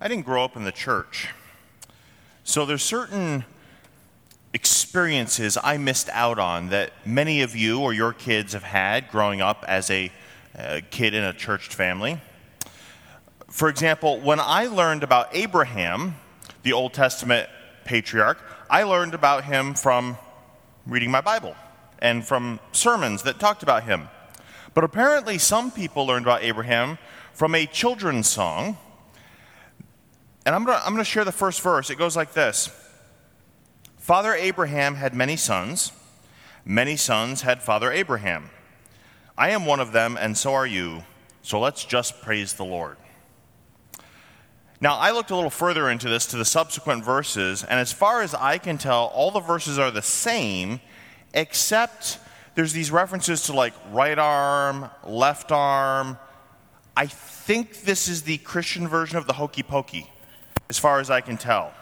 I didn't grow up in the church. So there's certain experiences I missed out on that many of you or your kids have had growing up as a kid in a church family. For example, when I learned about Abraham, the Old Testament patriarch, I learned about him from reading my Bible and from sermons that talked about him. But apparently some people learned about Abraham from a children's song. And I'm going to share the first verse. It goes like this. Father Abraham had many sons. Many sons had Father Abraham. I am one of them, and so are you. So let's just praise the Lord. Now, I looked a little further into this to the subsequent verses, and as far as I can tell, all the verses are the same, except there's these references to like right arm, left arm. I think this is the Christian version of the hokey pokey, as far as I can tell.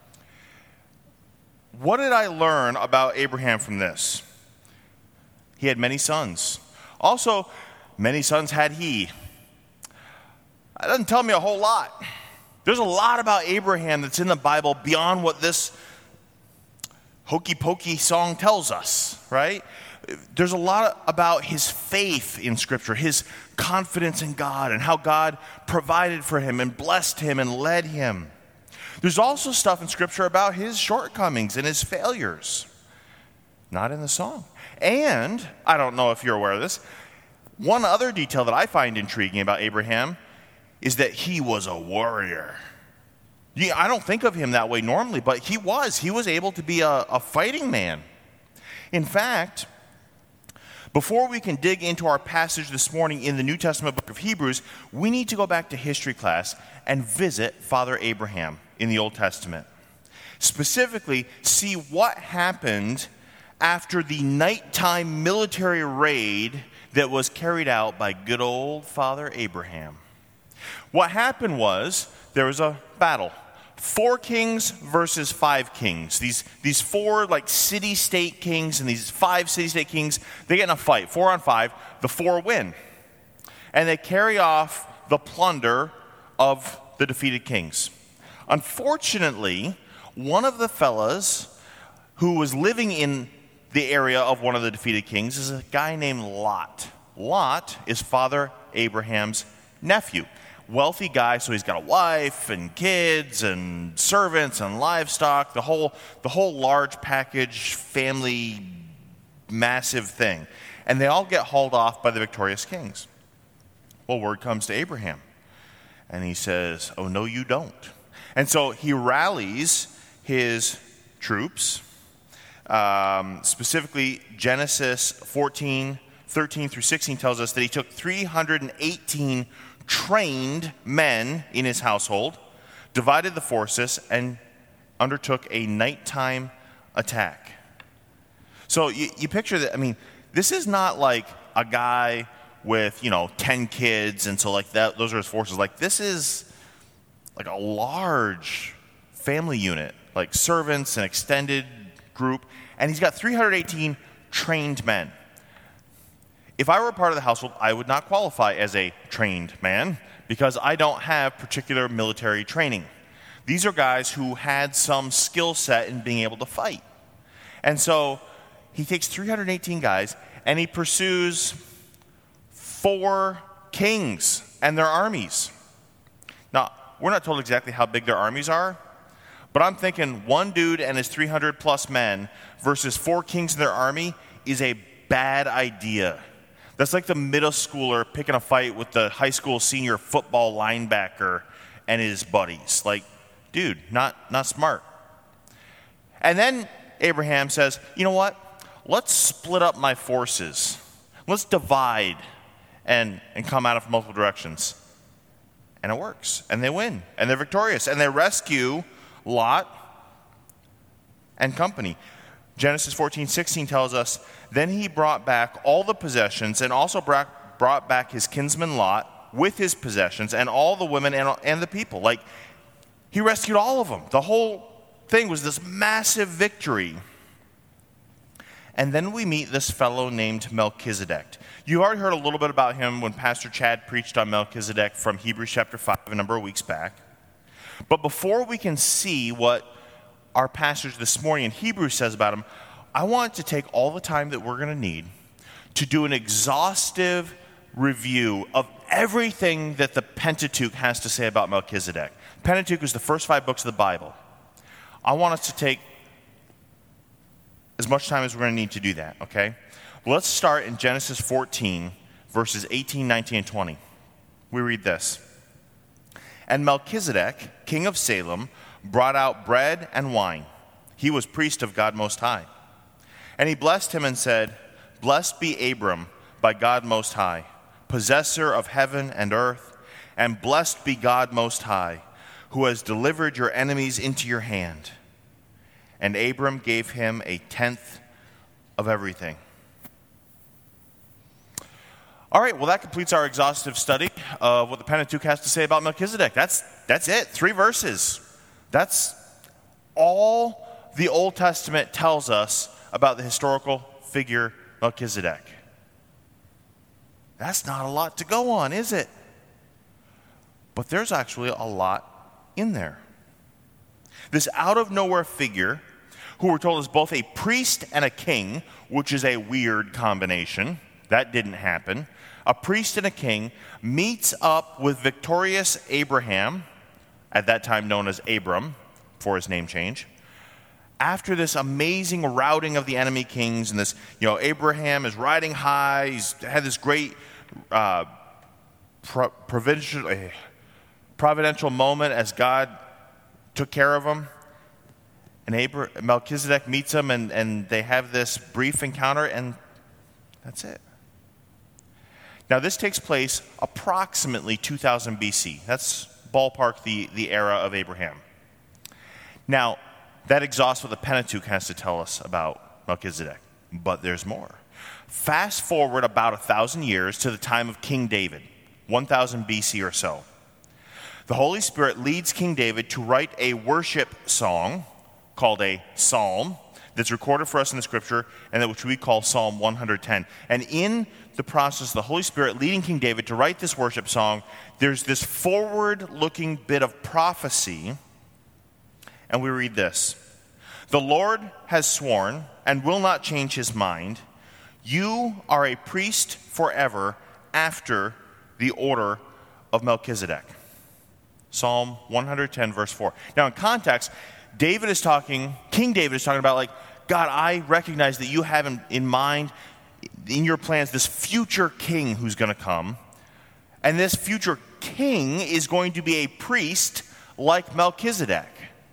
What did I learn about Abraham from this? He had many sons. Also, many sons had he. That doesn't tell me a whole lot. There's a lot about Abraham that's in the Bible beyond what this hokey pokey song tells us, right? There's a lot about his faith in Scripture, his confidence in God, and how God provided for him and blessed him and led him. There's also stuff in Scripture about his shortcomings and his failures. Not in the song. And, I don't know if you're aware of this, one other detail that I find intriguing about Abraham is that he was a warrior. Yeah, I don't think of him that way normally, but he was. He was able to be a fighting man. In fact, before we can dig into our passage this morning in the New Testament book of Hebrews, we need to go back to history class and visit Father Abraham in the Old Testament. Specifically, see what happened after the nighttime military raid that was carried out by good old Father Abraham. What happened was there was a battle. 4 kings versus 5 kings. These 4 like city-state kings and these 5 city-state kings, they get in a fight, 4 on 5. The 4 win. And they carry off the plunder of the defeated kings. Unfortunately, one of the fellas who was living in the area of one of the defeated kings is a guy named Lot. Lot is Father Abraham's nephew. Wealthy guy, so he's got a wife and kids and servants and livestock, the whole large package, family, massive thing. And they all get hauled off by the victorious kings. Well, word comes to Abraham. And he says, oh, no, you don't. And so he rallies his troops. Specifically, Genesis 14, 13 through 16 tells us that he took 318 trained men in his household, divided the forces, and undertook a nighttime attack. So you picture that, I mean, this is not like a guy with, 10 kids, and so like that, those are his forces. Like this is like a large family unit, like servants, an extended group, and he's got 318 trained men. If I were a part of the household, I would not qualify as a trained man because I don't have particular military training. These are guys who had some skill set in being able to fight. And so he takes 318 guys and he pursues 4 kings and their armies. Now, we're not told exactly how big their armies are, but I'm thinking one dude and his 300 plus men versus 4 kings and their army is a bad idea. That's like the middle schooler picking a fight with the high school senior football linebacker and his buddies. Like, dude, not smart. And then Abraham says, you know what? Let's split up my forces. Let's divide and come at it from multiple directions. And it works. And they win. And they're victorious. And they rescue Lot and company. Genesis 14:16 tells us, then he brought back all the possessions and also brought back his kinsman Lot with his possessions and all the women and the people. Like, he rescued all of them. The whole thing was this massive victory. And then we meet this fellow named Melchizedek. You already heard a little bit about him when Pastor Chad preached on Melchizedek from Hebrews chapter 5 a number of weeks back. But before we can see what our passage this morning in Hebrews says about him, I want to take all the time that we're going to need to do an exhaustive review of everything that the Pentateuch has to say about Melchizedek. Pentateuch is the first 5 books of the Bible. I want us to take as much time as we're going to need to do that, okay? Well, let's start in Genesis 14, verses 18, 19, and 20. We read this. And Melchizedek, king of Salem, brought out bread and wine. He was priest of God Most High. And he blessed him and said, Blessed be Abram by God Most High, possessor of heaven and earth, and blessed be God Most High, who has delivered your enemies into your hand. And Abram gave him 1/10 of everything. All right, well, that completes our exhaustive study of what the Pentateuch has to say about Melchizedek. That's it, 3 verses. That's all the Old Testament tells us about the historical figure Melchizedek. That's not a lot to go on, is it? But there's actually a lot in there. This out-of-nowhere figure, who we're told is both a priest and a king, which is a weird combination. That didn't happen. A priest and a king meets up with victorious Abraham, at that time known as Abram, before his name change. After this amazing routing of the enemy kings, and this, Abraham is riding high, he's had this great providential moment as God took care of him. And Melchizedek meets him, and they have this brief encounter, and that's it. Now, this takes place approximately 2000 BC. That's ballpark the era of Abraham. Now, that exhausts what the Pentateuch has to tell us about Melchizedek. But there's more. Fast forward about 1,000 years to the time of King David, 1000 BC or so. The Holy Spirit leads King David to write a worship song called a psalm that's recorded for us in the scripture, and which we call Psalm 110. And in the process of the Holy Spirit leading King David to write this worship song, there's this forward-looking bit of prophecy, and we read this. The Lord has sworn and will not change his mind. You are a priest forever after the order of Melchizedek. Psalm 110, verse 4. Now, in context, King David is talking about, God, I recognize that you have in mind, in your plans, this future king who's going to come. And this future king is going to be a priest like Melchizedek.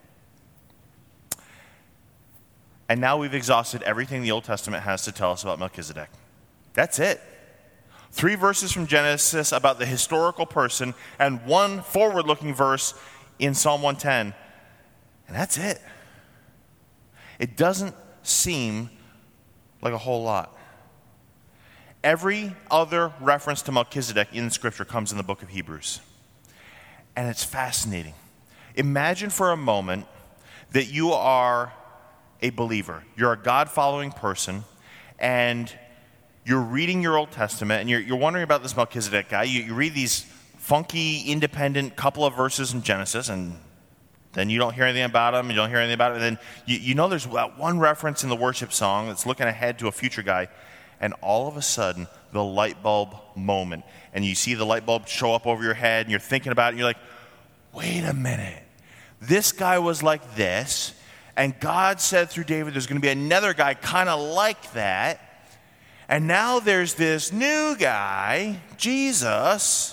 And now we've exhausted everything the Old Testament has to tell us about Melchizedek. That's it. 3 verses from Genesis about the historical person, and 1 forward-looking verse in Psalm 110. And that's it. It doesn't seem like a whole lot. Every other reference to Melchizedek in the Scripture comes in the book of Hebrews. And it's fascinating. Imagine for a moment that you are a believer. You're a God-following person, and you're reading your Old Testament, and you're wondering about this Melchizedek guy. You read these funky, independent couple of verses in Genesis, and then you don't hear anything about him, and then you know there's one reference in the worship song that's looking ahead to a future guy, and all of a sudden, the light bulb moment, and you see the light bulb show up over your head, and you're thinking about it, and you're like, wait a minute, this guy was like this, and God said through David there's going to be another guy kind of like that, and now there's this new guy, Jesus,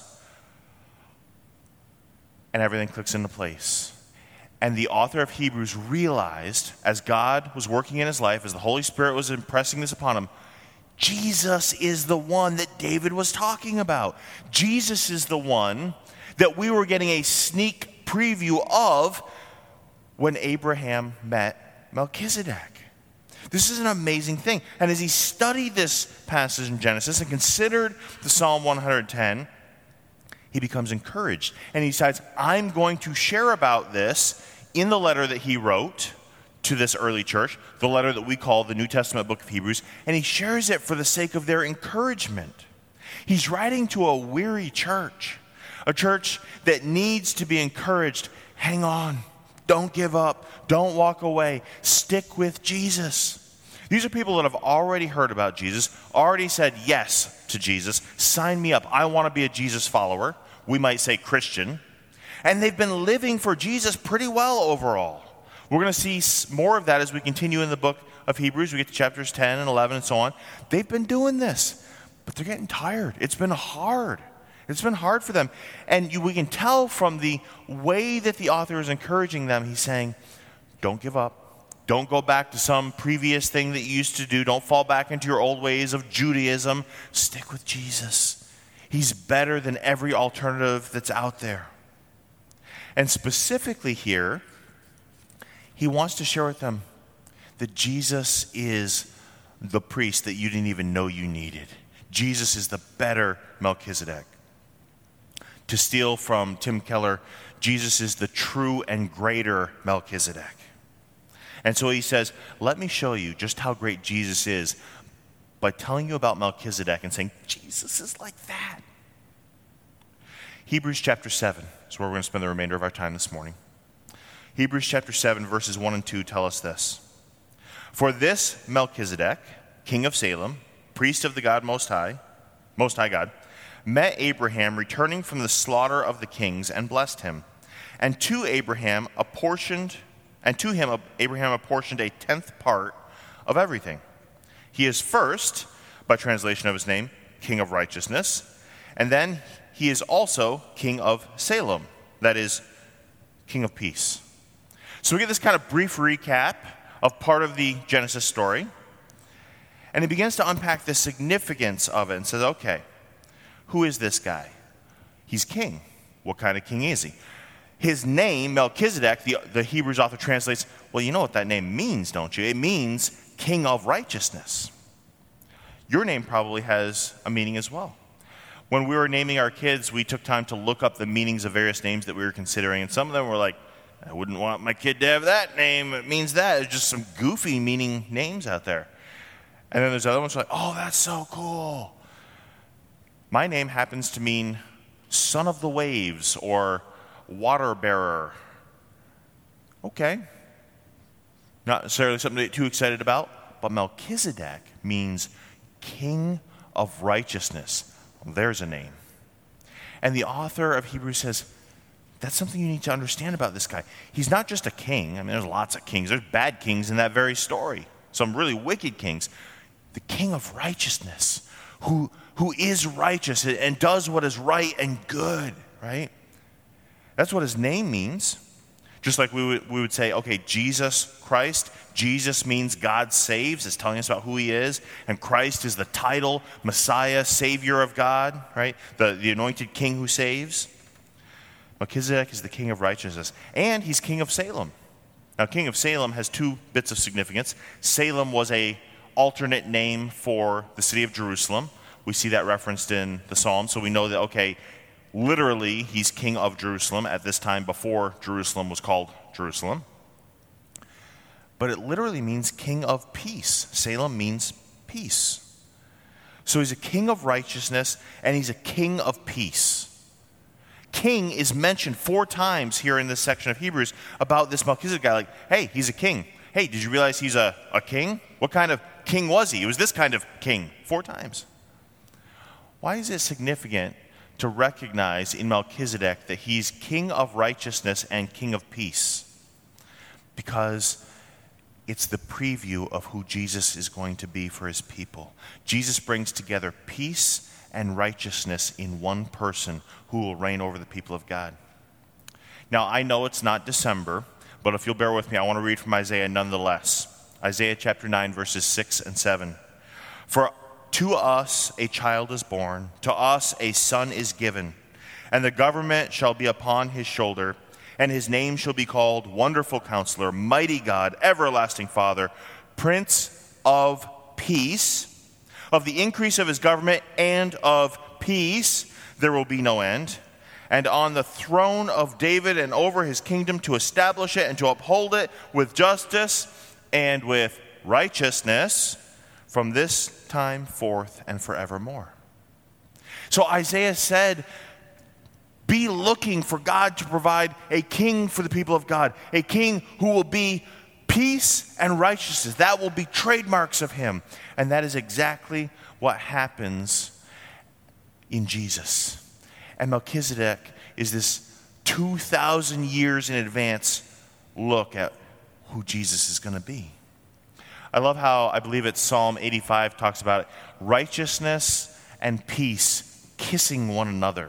and everything clicks into place. And the author of Hebrews realized, as God was working in his life, as the Holy Spirit was impressing this upon him, Jesus is the one that David was talking about. Jesus is the one that we were getting a sneak preview of when Abraham met Melchizedek. This is an amazing thing. And as he studied this passage in Genesis and considered the Psalm 110, he becomes encouraged. And he decides, I'm going to share about this in the letter that he wrote to this early church, the letter that we call the New Testament book of Hebrews, and he shares it for the sake of their encouragement. He's writing to a weary church, A church that needs to be encouraged. Hang on. Don't give up. Don't walk away. Stick with Jesus. These are people that have already heard about Jesus, already said yes to Jesus. Sign me up. I want to be a Jesus follower. We might say Christian. And they've been living for Jesus pretty well overall. We're going to see more of that as we continue in the book of Hebrews. We get to chapters 10 and 11 and so on. They've been doing this, but they're getting tired. It's been hard. It's been hard for them. And we can tell from the way that the author is encouraging them, he's saying, don't give up. Don't go back to some previous thing that you used to do. Don't fall back into your old ways of Judaism. Stick with Jesus. He's better than every alternative that's out there. And specifically here, he wants to share with them that Jesus is the priest that you didn't even know you needed. Jesus is the better Melchizedek. To steal from Tim Keller, Jesus is the true and greater Melchizedek. And so he says, let me show you just how great Jesus is by telling you about Melchizedek and saying, Jesus is like that. Hebrews chapter 7 is where we're going to spend the remainder of our time this morning. Hebrews chapter 7, verses 1 and 2 tell us this. For this Melchizedek, king of Salem, priest of the God Most High God, met Abraham returning from the slaughter of the kings and blessed him. And to Abraham apportioned a 10th part of everything. He is first, by translation of his name, King of Righteousness, and then he is also King of Salem, that is, King of Peace. So we get this kind of brief recap of part of the Genesis story, and he begins to unpack the significance of it and says, okay, who is this guy? He's king. What kind of king is he? His name, Melchizedek, the Hebrews author translates, well, you know what that name means, don't you? It means King of Righteousness. Your name probably has a meaning as well. When we were naming our kids, we took time to look up the meanings of various names that we were considering, and some of them were like, I wouldn't want my kid to have that name. It means that. It's just some goofy meaning names out there. And then there's other ones like, oh, that's so cool. My name happens to mean son of the waves or water bearer. Okay. Not necessarily something to get too excited about, but Melchizedek means king of righteousness. Well, there's a name. And the author of Hebrews says, that's something you need to understand about this guy. He's not just a king. I mean, there's lots of kings. There's bad kings in that very story. Some really wicked kings. The king of righteousness, who is righteous and does what is right and good, right? That's what his name means. Just like we would say, okay, Jesus Christ. Jesus means God saves. It's telling us about who he is. And Christ is the title, Messiah, Savior of God, right? The anointed king who saves. Melchizedek is the king of righteousness. And he's king of Salem. Now, king of Salem has two bits of significance. Salem was a alternate name for the city of Jerusalem. We see that referenced in the Psalms, so we know that, okay, literally, he's king of Jerusalem at this time before Jerusalem was called Jerusalem. But it literally means king of peace. Salem means peace. So he's a king of righteousness, and he's a king of peace. King is mentioned 4 times here in this section of Hebrews about this Melchizedek guy. Like, hey, he's a king. Hey, did you realize he's a king? What kind of king was he? He was this kind of king 4 times. Why is it significant to recognize in Melchizedek that he's king of righteousness and king of peace? Because it's the preview of who Jesus is going to be for his people. Jesus brings together peace and righteousness in one person who will reign over the people of God. Now, I know it's not December, but if you'll bear with me, I want to read from Isaiah nonetheless. Isaiah chapter 9, verses 6 and 7. For to us a child is born, to us a son is given, and the government shall be upon his shoulder, and his name shall be called Wonderful Counselor, Mighty God, Everlasting Father, Prince of Peace. Of the increase of his government and of peace there will be no end. And on the throne of David and over his kingdom, to establish it and to uphold it with justice and with righteousness from this time forth and forevermore. So Isaiah said, Be looking for God to provide a king for the people of God, a king who will be peace and righteousness. That will be trademarks of him. And that is exactly what happens in Jesus. And Melchizedek is this 2,000 years in advance look at who Jesus is going to be. I love how, I believe it's Psalm 85 talks about it, righteousness and peace kissing one another.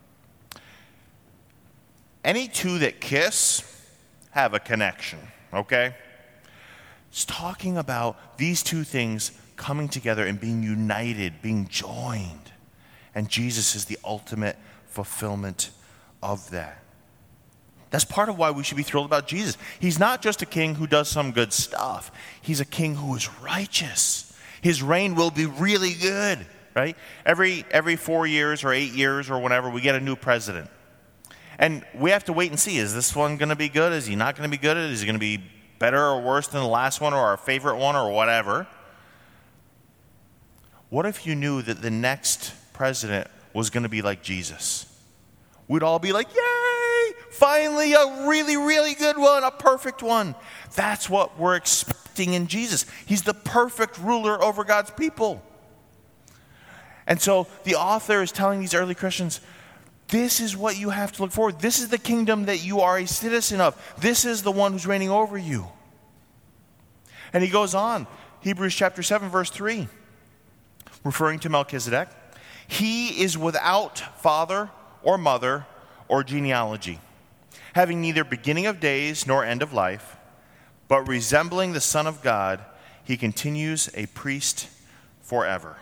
Any two that kiss have a connection, okay? It's talking about these two things coming together and being united, being joined. And Jesus is the ultimate fulfillment of that. That's part of why we should be thrilled about Jesus. He's not just a king who does some good stuff. He's a king who is righteous. His reign will be really good, right? Every 4 years or 8 years or whenever, we get a new president. And we have to wait and see, is this one going to be good? Is he not going to be good? Is he going to be better or worse than the last one or our favorite one or whatever? What if you knew that the next president was going to be like Jesus? We'd all be like, yay! Finally a really, really good one, a perfect one. That's what we're expecting in Jesus. He's the perfect ruler over God's people. And so the author is telling these early Christians, this is what you have to look forward. This is the kingdom that you are a citizen of. This is the one who's reigning over you. And he goes on, Hebrews chapter 7, verse 3, referring to Melchizedek. He is without father or mother or genealogy, having neither beginning of days nor end of life, but resembling the Son of God, he continues a priest forever.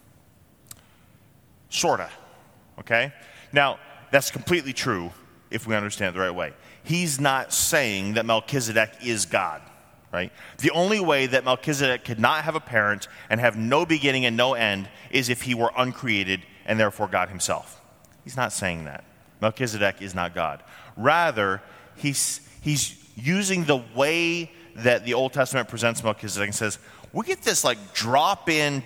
Sorta, okay? Now, that's completely true if we understand it the right way. He's not saying that Melchizedek is God, right? The only way that Melchizedek could not have a parent and have no beginning and no end is if he were uncreated and therefore God himself. He's not saying that. Melchizedek is not God. Rather, he's using the way that the Old Testament presents Melchizedek and says, we get this like drop-in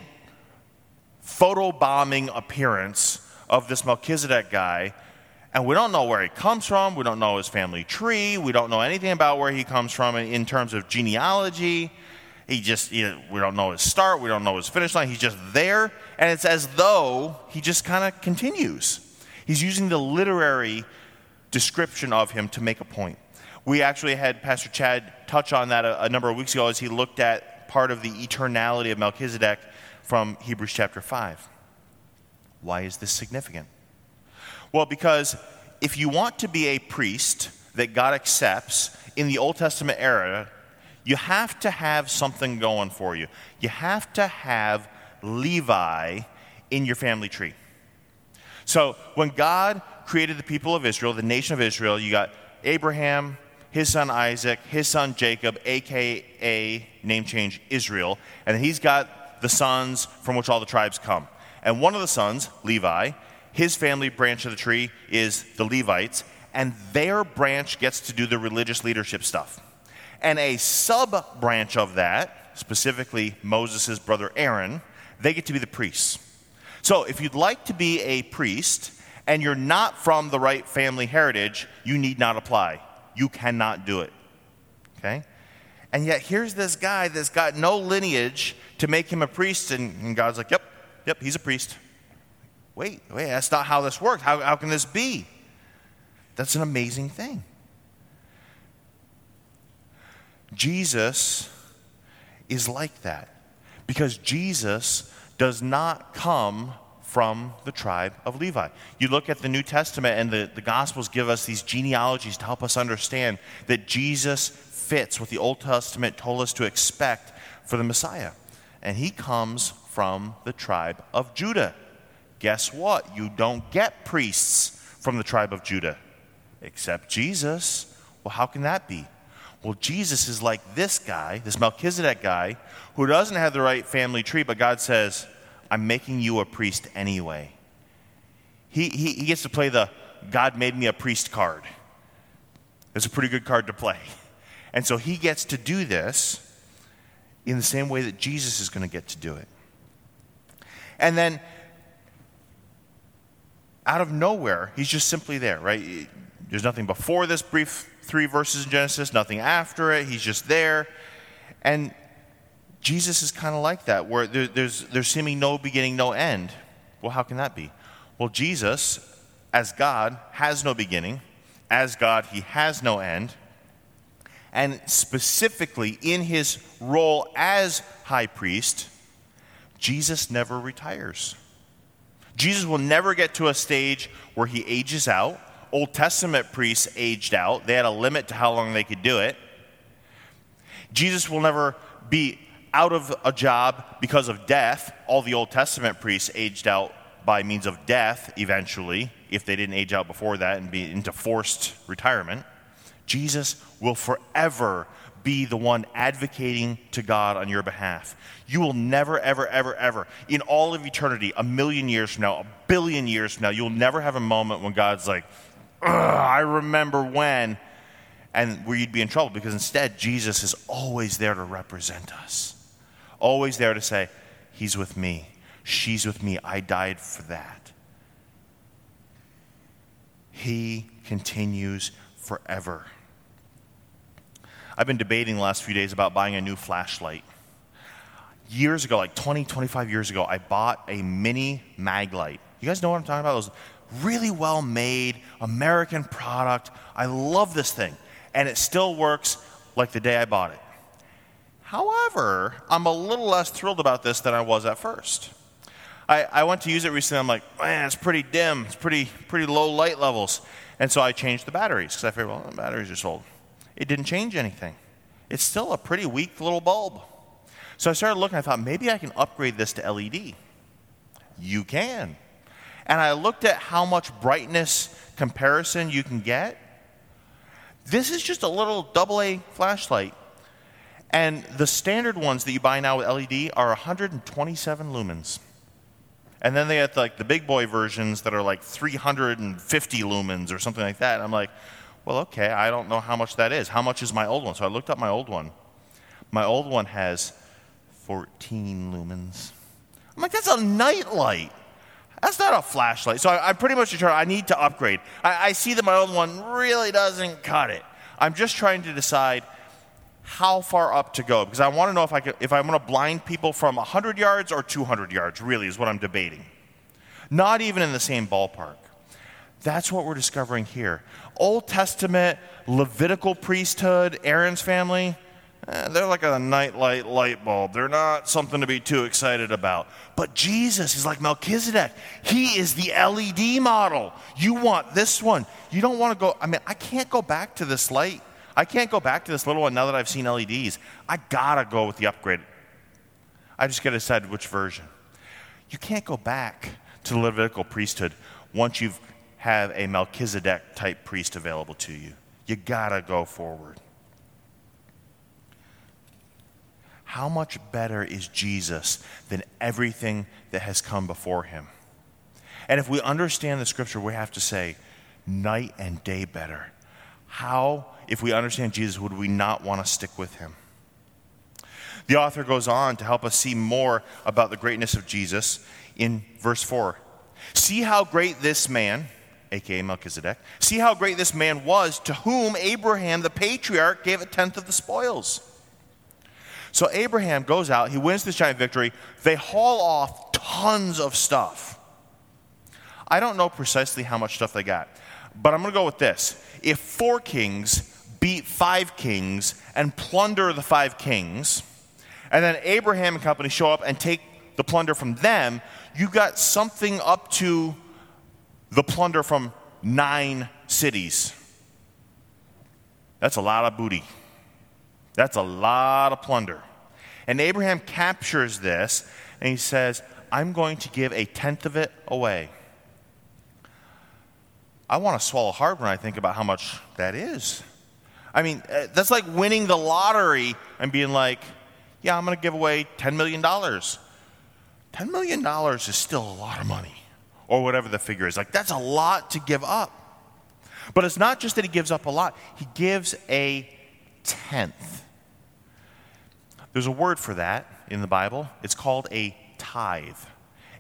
photobombing appearance of this Melchizedek guy, and we don't know where he comes from, we don't know his family tree, we don't know anything about where he comes from in terms of genealogy. We don't know his start, we don't know his finish line, he's just there, and it's as though he just kind of continues. He's using the literary description of him to make a point. We actually had Pastor Chad touch on that a number of weeks ago as he looked at part of the eternality of Melchizedek from Hebrews chapter 5. Why is this significant? Well, because if you want to be a priest that God accepts in the Old Testament era, you have to have something going for you. You have to have Levi in your family tree. So when God created the people of Israel, the nation of Israel, you got Abraham, his son Isaac, his son Jacob, a.k.a. name change Israel, and he's got the sons from which all the tribes come. And one of the sons, Levi, his family branch of the tree is the Levites, and their branch gets to do the religious leadership stuff. And a sub-branch of that, specifically Moses' brother Aaron, they get to be the priests. So if you'd like to be a priest and you're not from the right family heritage, you need not apply. You cannot do it. Okay? And yet here's this guy that's got no lineage to make him a priest, and God's like, yep, he's a priest. Wait, that's not how this works. How can this be? That's an amazing thing. Jesus is like that because Jesus does not come from the tribe of Levi. You look at the New Testament and the Gospels give us these genealogies to help us understand that Jesus fits what the Old Testament told us to expect for the Messiah. And he comes from the tribe of Judah. Guess what? You don't get priests from the tribe of Judah, except Jesus. Well, how can that be? Well, Jesus is like this guy, this Melchizedek guy, who doesn't have the right family tree, but God says, I'm making you a priest anyway. He gets to play the God made me a priest card. It's a pretty good card to play. And so he gets to do this in the same way that Jesus is going to get to do it. And then Out of nowhere, he's just simply there, right? There's nothing before this brief 3 verses in Genesis, nothing after it. He's just there. And Jesus is kind of like that, where there's seeming no beginning, no end. Well, how can that be? Well, Jesus, as God, has no beginning. As God, he has no end. And specifically in his role as high priest, Jesus never retires. Jesus will never get to a stage where he ages out. Old Testament priests aged out. They had a limit to how long they could do it. Jesus will never be out of a job because of death. All the Old Testament priests aged out by means of death eventually, if they didn't age out before that and be into forced retirement. Jesus will forever be the one advocating to God on your behalf. You will never, ever, ever, ever, in all of eternity, 1,000,000 years from now, 1,000,000,000 years from now, you'll never have a moment when God's like, I remember when, and where you'd be in trouble, because instead, Jesus is always there to represent us. Always there to say, he's with me. She's with me. I died for that. He continues forever. I've been debating the last few days about buying a new flashlight. Years ago, like 20, 25 years ago, I bought a mini mag light. You guys know what I'm talking about? Those really well-made American product. I love this thing, and it still works like the day I bought it. However, I'm a little less thrilled about this than I was at first. I went to use it recently. I'm like, man, it's pretty dim. It's pretty low light levels. And so I changed the batteries because I figured, well, the batteries are old. It didn't change anything. It's still a pretty weak little bulb. So I started looking. I thought, maybe I can upgrade this to LED. You can. And I looked at how much brightness comparison you can get. This is just a little AA flashlight. And the standard ones that you buy now with LED are 127 lumens. And then they have like the big boy versions that are like 350 lumens or something like that. And I'm like, well, okay, I don't know how much that is. How much is my old one? So I looked up my old one. My old one has 14 lumens. I'm like, that's a night light. That's not a flashlight. So I pretty much determined I need to upgrade. I see that my old one really doesn't cut it. I'm just trying to decide how far up to go, because I want to know if I'm going to blind people from 100 yards or 200 yards, really, is what I'm debating. Not even in the same ballpark. That's what we're discovering here. Old Testament, Levitical priesthood, Aaron's family, they're like a nightlight light bulb. They're not something to be too excited about. But Jesus is like Melchizedek. He is the LED model. You want this one. You don't want to go, I can't go back to this light. I can't go back to this little one now that I've seen LEDs. I gotta go with the upgrade. I just gotta decide which version. You can't go back to the Levitical priesthood once you have a Melchizedek type priest available to you. You gotta go forward. How much better is Jesus than everything that has come before him? And if we understand the scripture, we have to say, night and day better. How, if we understand Jesus, would we not want to stick with him? The author goes on to help us see more about the greatness of Jesus in verse 4. See how great this man, aka Melchizedek, see how great this man was, to whom Abraham the patriarch gave 1/10 of the spoils. So Abraham goes out, he wins this giant victory, they haul off tons of stuff. I don't know precisely how much stuff they got, but I'm going to go with this. If 4 kings beat 5 kings and plunder the 5 kings, and then Abraham and company show up and take the plunder from them, you got something up to the plunder from 9 cities. That's a lot of booty. That's a lot of plunder. And Abraham captures this, and he says, I'm going to give 1/10 of it away. I want to swallow hard when I think about how much that is. That's like winning the lottery and being like, yeah, I'm going to give away $10 million. $10 million is still a lot of money, or whatever the figure is. Like, that's a lot to give up. But it's not just that he gives up a lot. He gives 1/10. There's a word for that in the Bible. It's called a tithe.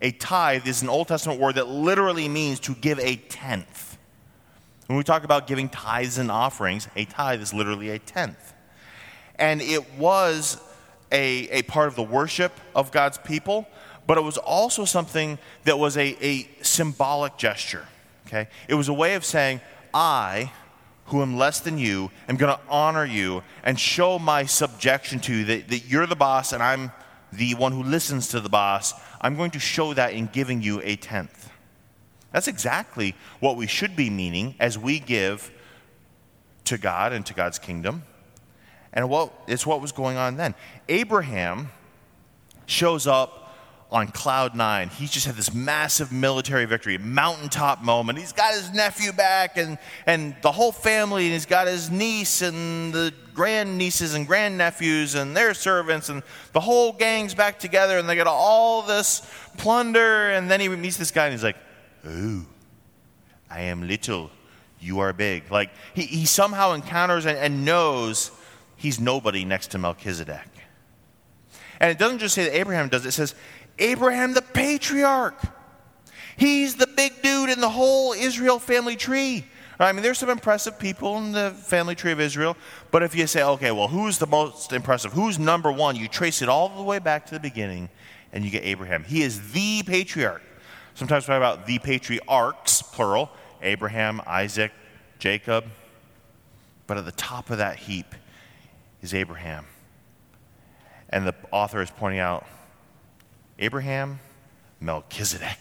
A tithe is an Old Testament word that literally means to give a tenth. When we talk about giving tithes and offerings, a tithe is literally a tenth. And it was a part of the worship of God's people, but it was also something that was a symbolic gesture. Okay? It was a way of saying, I, who am less than you, am going to honor you and show my subjection to you, that you're the boss and I'm the one who listens to the boss. I'm going to show that in giving you a tenth. That's exactly what we should be meaning as we give to God and to God's kingdom. And it's what was going on then. Abraham shows up on cloud nine. He's just had this massive military victory, mountaintop moment. He's got his nephew back and the whole family, and he's got his niece and the grandnieces and grandnephews and their servants, and the whole gang's back together, and they got all this plunder. And then he meets this guy and he's like, "Oh, I am little, you are big." Like he somehow encounters and knows he's nobody next to Melchizedek. And it doesn't just say that Abraham does it. It says Abraham the patriarch. He's the big dude in the whole Israel family tree. I mean, there's some impressive people in the family tree of Israel. But if you say, okay, well, who's the most impressive? Who's number one? You trace it all the way back to the beginning, and you get Abraham. He is the patriarch. Sometimes we talk about the patriarchs, plural, Abraham, Isaac, Jacob. But at the top of that heap is Abraham. And the author is pointing out, Abraham, Melchizedek.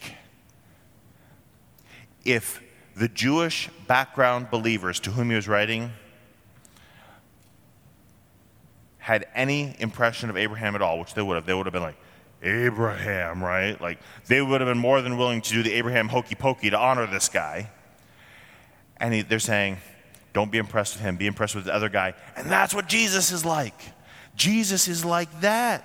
If the Jewish background believers to whom he was writing had any impression of Abraham at all, which they would have been like, Abraham, right? Like, they would have been more than willing to do the Abraham hokey pokey to honor this guy. And they're saying, don't be impressed with him, be impressed with the other guy. And that's what Jesus is like. Jesus is like that.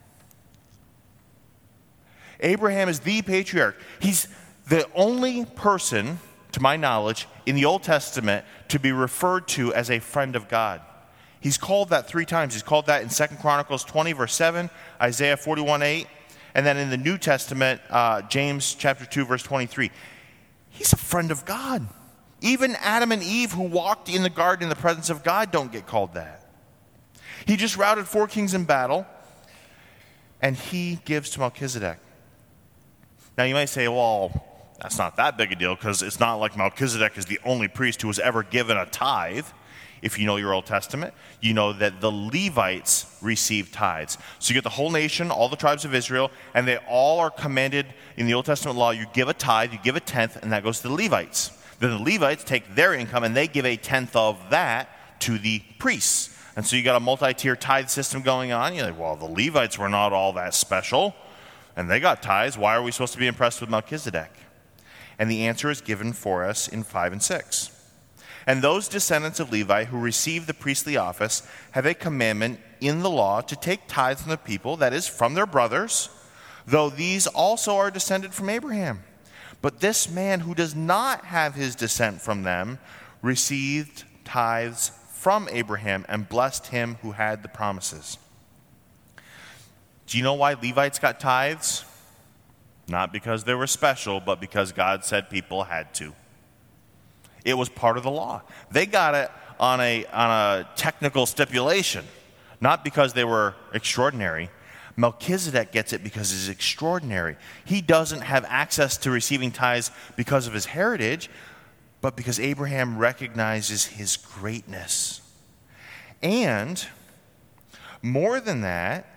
Abraham is the patriarch. He's the only person, to my knowledge, in the Old Testament to be referred to as a friend of God. He's called that 3 times. He's called that in 2 Chronicles 20, verse 7, Isaiah 41, 8, and then in the New Testament, James chapter 2, verse 23. He's a friend of God. Even Adam and Eve, who walked in the garden in the presence of God, don't get called that. He just routed 4 kings in battle, and he gives to Melchizedek. Now you might say, well, that's not that big a deal, because it's not like Melchizedek is the only priest who was ever given a tithe. If you know your Old Testament, you know that the Levites received tithes. So you get the whole nation, all the tribes of Israel, and they all are commanded in the Old Testament law, you give a tithe, you give a tenth, and that goes to the Levites. Then the Levites take their income and they give a tenth of that to the priests. And so you got a multi-tier tithe system going on. You're like, well, the Levites were not all that special, and they got tithes. Why are we supposed to be impressed with Melchizedek? And the answer is given for us in 5 and 6. And those descendants of Levi who receive the priestly office have a commandment in the law to take tithes from the people, that is, from their brothers, though these also are descended from Abraham. But this man who does not have his descent from them received tithes from Abraham and blessed him who had the promises. Do you know why Levites got tithes? Not because they were special, but because God said people had to. It was part of the law. They got it on a technical stipulation, not because they were extraordinary. Melchizedek gets it because he's extraordinary. He doesn't have access to receiving tithes because of his heritage, but because Abraham recognizes his greatness. And more than that,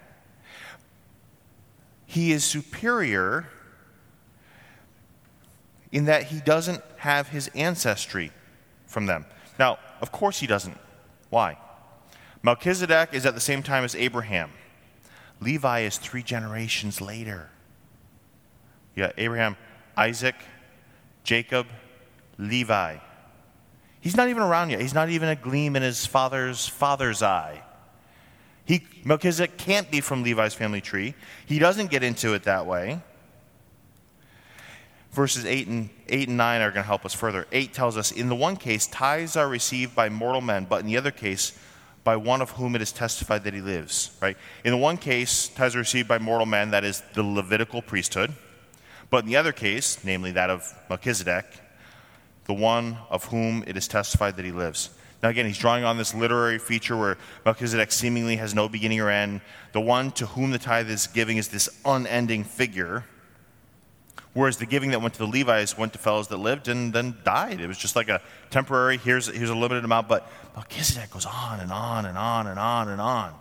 he is superior in that he doesn't have his ancestry from them. Now, of course he doesn't. Why? Melchizedek is at the same time as Abraham. Levi is 3 generations later. You got Abraham, Isaac, Jacob, Levi. He's not even around yet. He's not even a gleam in his father's eye. Melchizedek can't be from Levi's family tree. He doesn't get into it that way. Verses 8 and 9 are going to help us further. 8 tells us, in the one case, tithes are received by mortal men, but in the other case, by one of whom it is testified that he lives. Right? In the one case, tithes are received by mortal men, that is the Levitical priesthood. But in the other case, namely that of Melchizedek, the one of whom it is testified that he lives. Now again, he's drawing on this literary feature where Melchizedek seemingly has no beginning or end. The one to whom the tithe is giving is this unending figure, whereas the giving that went to the Levites went to fellows that lived and then died. It was just like a temporary, here's a limited amount, but Melchizedek goes on and on and on and on and on.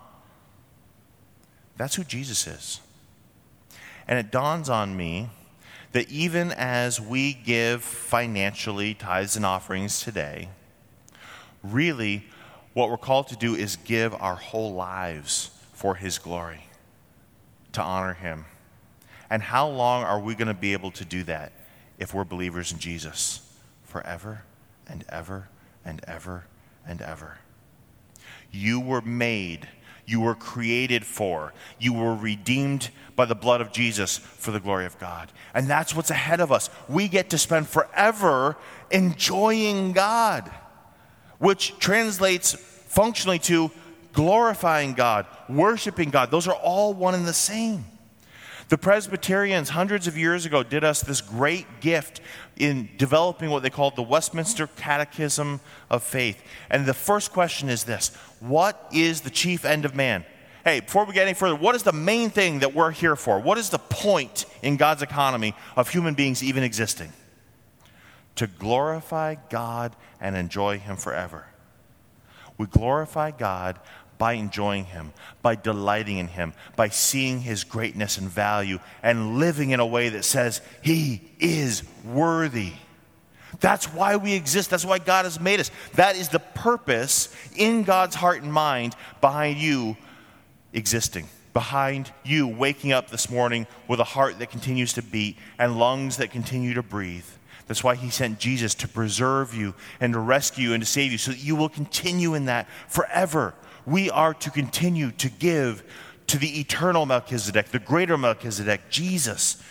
That's who Jesus is. And it dawns on me that even as we give financially tithes and offerings today, really what we're called to do is give our whole lives for his glory, to honor him. And how long are we going to be able to do that if we're believers in Jesus? Forever and ever and ever and ever. You were made, you were created for, you were redeemed by the blood of Jesus for the glory of God. And that's what's ahead of us. We get to spend forever enjoying God, which translates functionally to glorifying God, worshiping God. Those are all one and the same. The Presbyterians hundreds of years ago did us this great gift in developing what they called the Westminster Catechism of Faith. And the first question is this: what is the chief end of man? Hey, before we get any further, what is the main thing that we're here for? What is the point in God's economy of human beings even existing? To glorify God and enjoy him forever. We glorify God by enjoying him, by delighting in him, by seeing his greatness and value, and living in a way that says he is worthy. That's why we exist. That's why God has made us. That is the purpose in God's heart and mind behind you existing, behind you waking up this morning with a heart that continues to beat and lungs that continue to breathe. That's why he sent Jesus, to preserve you and to rescue you and to save you, so that you will continue in that forever. We are to continue to give to the eternal Melchizedek, the greater Melchizedek, Jesus.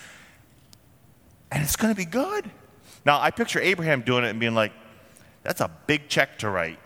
And it's going to be good. Now, I picture Abraham doing it and being like, that's a big check to write.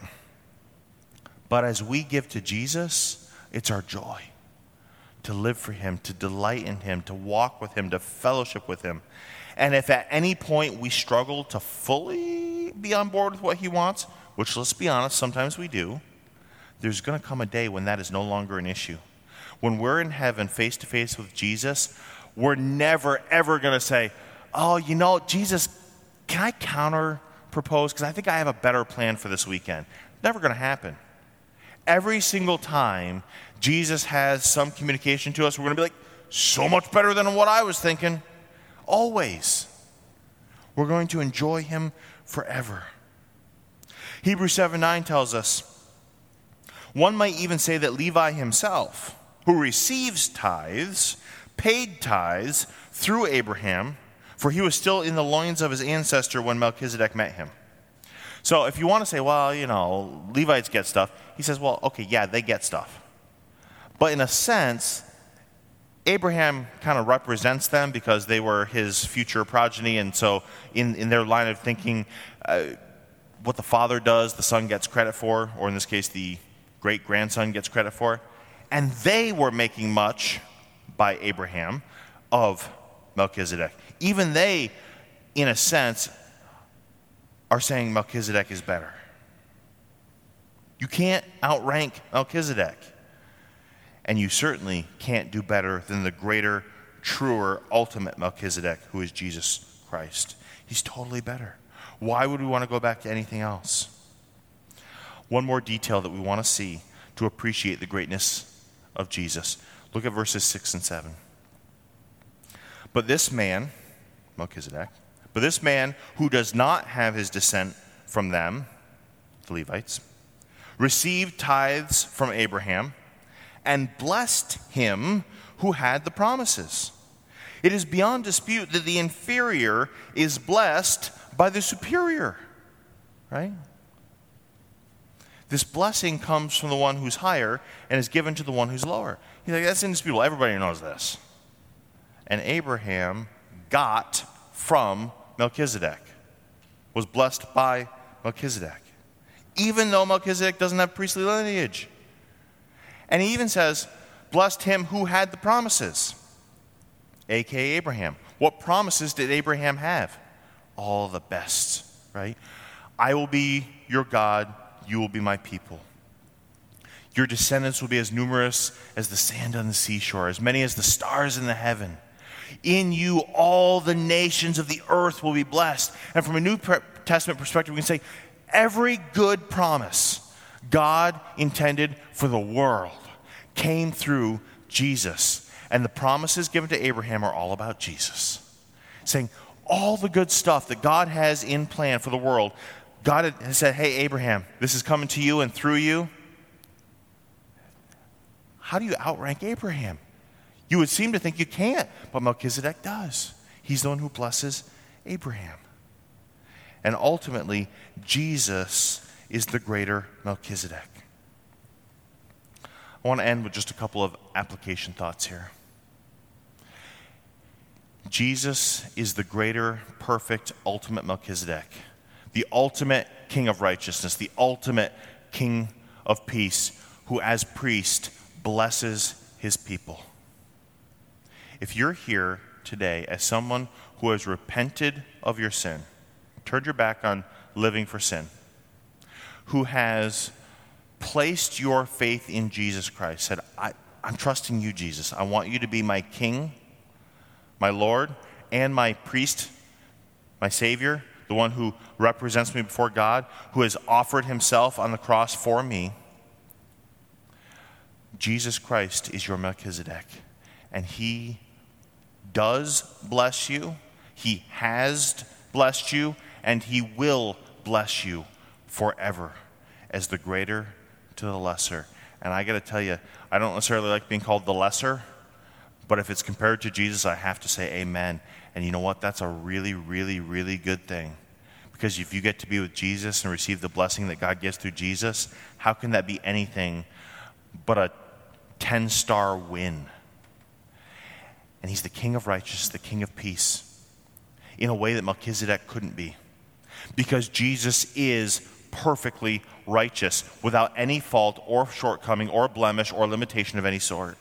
But as we give to Jesus, it's our joy to live for him, to delight in him, to walk with him, to fellowship with him. And if at any point we struggle to fully be on board with what he wants, which, let's be honest, sometimes we do, there's going to come a day when that is no longer an issue. When we're in heaven face to face with Jesus, we're never, ever going to say, oh, Jesus, can I counter propose? Because I think I have a better plan for this weekend. Never going to happen. Every single time Jesus has some communication to us, we're going to be like, so much better than what I was thinking. Always. We're going to enjoy him forever. Hebrews 7:9 tells us, one might even say that Levi himself, who receives tithes, paid tithes through Abraham, for he was still in the loins of his ancestor when Melchizedek met him. So if you want to say, well, Levites get stuff, he says, well, okay, yeah, they get stuff. But in a sense, Abraham kind of represents them because they were his future progeny, and so in their line of thinking, what the father does, the son gets credit for, or in this case, the great-grandson gets credit for. And they were making much, by Abraham, of Melchizedek. Even they, in a sense, are saying Melchizedek is better. You can't outrank Melchizedek. And you certainly can't do better than the greater, truer, ultimate Melchizedek, who is Jesus Christ. He's totally better. Why would we want to go back to anything else? One more detail that we want to see to appreciate the greatness of Jesus. Look at verses 6 and 7. But this man, Melchizedek, who does not have his descent from them, the Levites, received tithes from Abraham and blessed him who had the promises. It is beyond dispute that the inferior is blessed by the superior, right? This blessing comes from the one who's higher and is given to the one who's lower. He's like, that's indisputable. Everybody knows this. And Abraham got from Melchizedek, was blessed by Melchizedek, even though Melchizedek doesn't have priestly lineage. And he even says, blessed him who had the promises, a.k.a. Abraham. What promises did Abraham have? All the best, right? I will be your God, you will be my people. Your descendants will be as numerous as the sand on the seashore, as many as the stars in the heaven. In you, all the nations of the earth will be blessed. And from a New Testament perspective, we can say every good promise God intended for the world came through Jesus. And the promises given to Abraham are all about Jesus. Saying all the good stuff that God has in plan for the world, God has said, hey, Abraham, this is coming to you and through you. How do you outrank Abraham? You would seem to think you can't, but Melchizedek does. He's the one who blesses Abraham. And ultimately, Jesus is the greater Melchizedek. I want to end with just a couple of application thoughts here. Jesus is the greater, perfect, ultimate Melchizedek, the ultimate King of righteousness, the ultimate King of peace, who as priest blesses his people. If you're here today as someone who has repented of your sin, turned your back on living for sin, who has placed your faith in Jesus Christ, said, I'm trusting you, Jesus. I want you to be my King, my Lord, and my priest, my Savior, the one who represents me before God, who has offered himself on the cross for me. Jesus Christ is your Melchizedek, and he does bless you, he has blessed you, and he will bless you forever as the greater to the lesser. And I got to tell you, I don't necessarily like being called the lesser, but if it's compared to Jesus, I have to say amen. And you know what? That's a really, really, really good thing. Because if you get to be with Jesus and receive the blessing that God gives through Jesus, how can that be anything but a 10-star win? And he's the King of righteousness, the King of peace, in a way that Melchizedek couldn't be. Because Jesus is perfectly righteous, without any fault or shortcoming or blemish or limitation of any sort.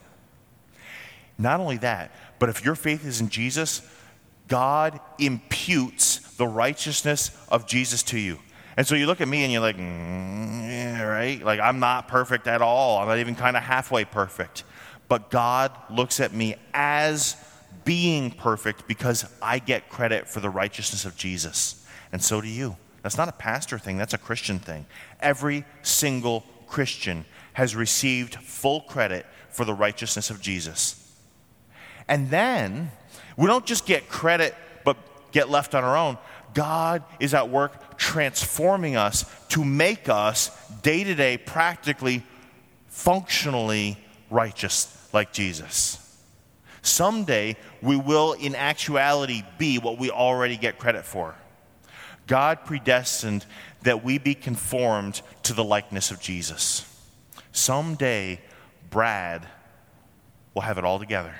Not only that, but if your faith is in Jesus, God imputes the righteousness of Jesus to you. And so you look at me and you're like, yeah, right? Like, I'm not perfect at all. I'm not even kind of halfway perfect. But God looks at me as being perfect because I get credit for the righteousness of Jesus. And so do you. That's not a pastor thing. That's a Christian thing. Every single Christian has received full credit for the righteousness of Jesus. And then, we don't just get credit but get left on our own. God is at work transforming us to make us day-to-day, practically, functionally righteous like Jesus. Someday, we will in actuality be what we already get credit for. God predestined that we be conformed to the likeness of Jesus. Someday, Brad will have it all together.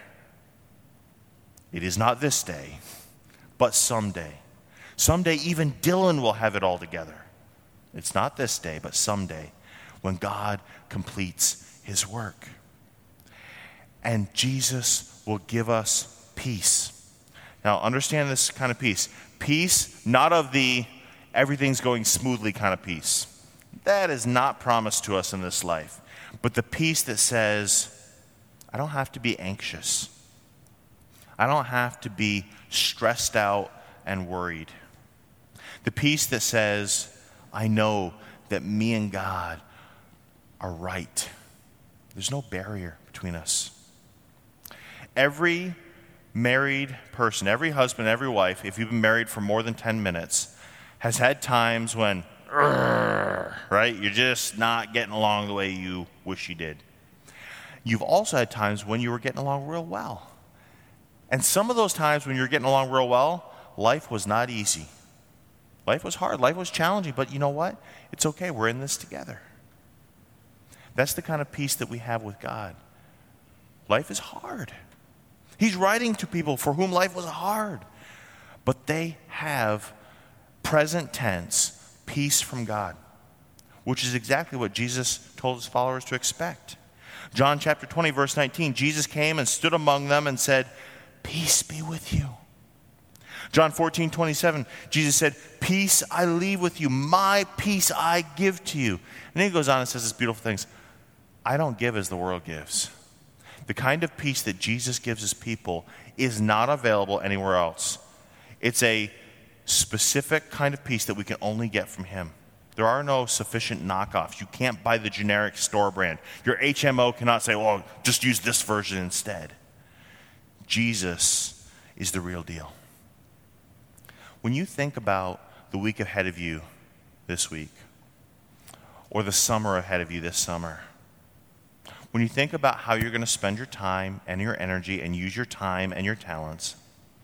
It is not this day, but someday. Someday, even Dylan will have it all together. It's not this day, but someday, when God completes his work. And Jesus will give us peace. Now, understand this kind of peace. Peace, not of the everything's going smoothly kind of peace. That is not promised to us in this life. But the peace that says, I don't have to be anxious. I don't have to be stressed out and worried. The peace that says, I know that me and God are right. There's no barrier between us. Every married person, every husband, every wife, if you've been married for more than 10 minutes, has had times when, right, you're just not getting along the way you wish you did. You've also had times when you were getting along real well. And some of those times when you're getting along real well, life was not easy. Life was hard. Life was challenging. But you know what? It's okay. We're in this together. That's the kind of peace that we have with God. Life is hard. He's writing to people for whom life was hard. But they have present tense peace from God, which is exactly what Jesus told his followers to expect. John chapter 20, verse 19, Jesus came and stood among them and said, peace be with you. John 14:27, Jesus said, peace I leave with you, my peace I give to you. And then he goes on and says these beautiful things. I don't give as the world gives. The kind of peace that Jesus gives his people is not available anywhere else. It's a specific kind of peace that we can only get from him. There are no sufficient knockoffs. You can't buy the generic store brand. Your HMO cannot say, well, just use this version instead. Jesus is the real deal. When you think about the week ahead of you this week, or the summer ahead of you this summer, when you think about how you're going to spend your time and your energy and use your time and your talents,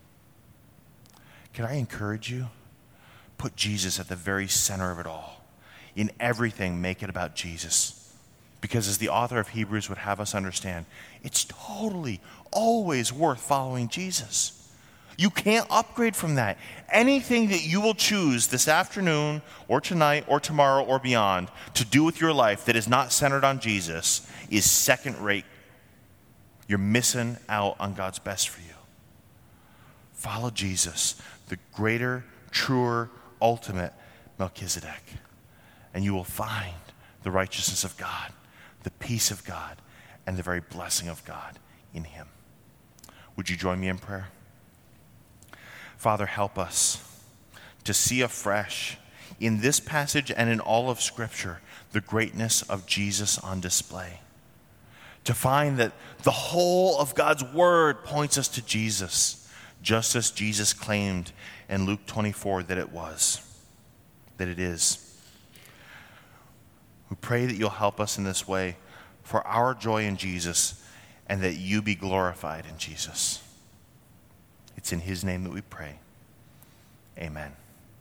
can I encourage you? Put Jesus at the very center of it all. In everything, make it about Jesus. Because as the author of Hebrews would have us understand, it's totally, always worth following Jesus. You can't upgrade from that. Anything that you will choose this afternoon or tonight or tomorrow or beyond to do with your life that is not centered on Jesus is second rate. You're missing out on God's best for you. Follow Jesus, the greater, truer, ultimate Melchizedek, and you will find the righteousness of God, the peace of God, and the very blessing of God in him. Would you join me in prayer? Father, help us to see afresh in this passage and in all of Scripture the greatness of Jesus on display. To find that the whole of God's Word points us to Jesus, just as Jesus claimed in Luke 24 that it is. We pray that you'll help us in this way for our joy in Jesus and that you be glorified in Jesus. It's in his name that we pray. Amen.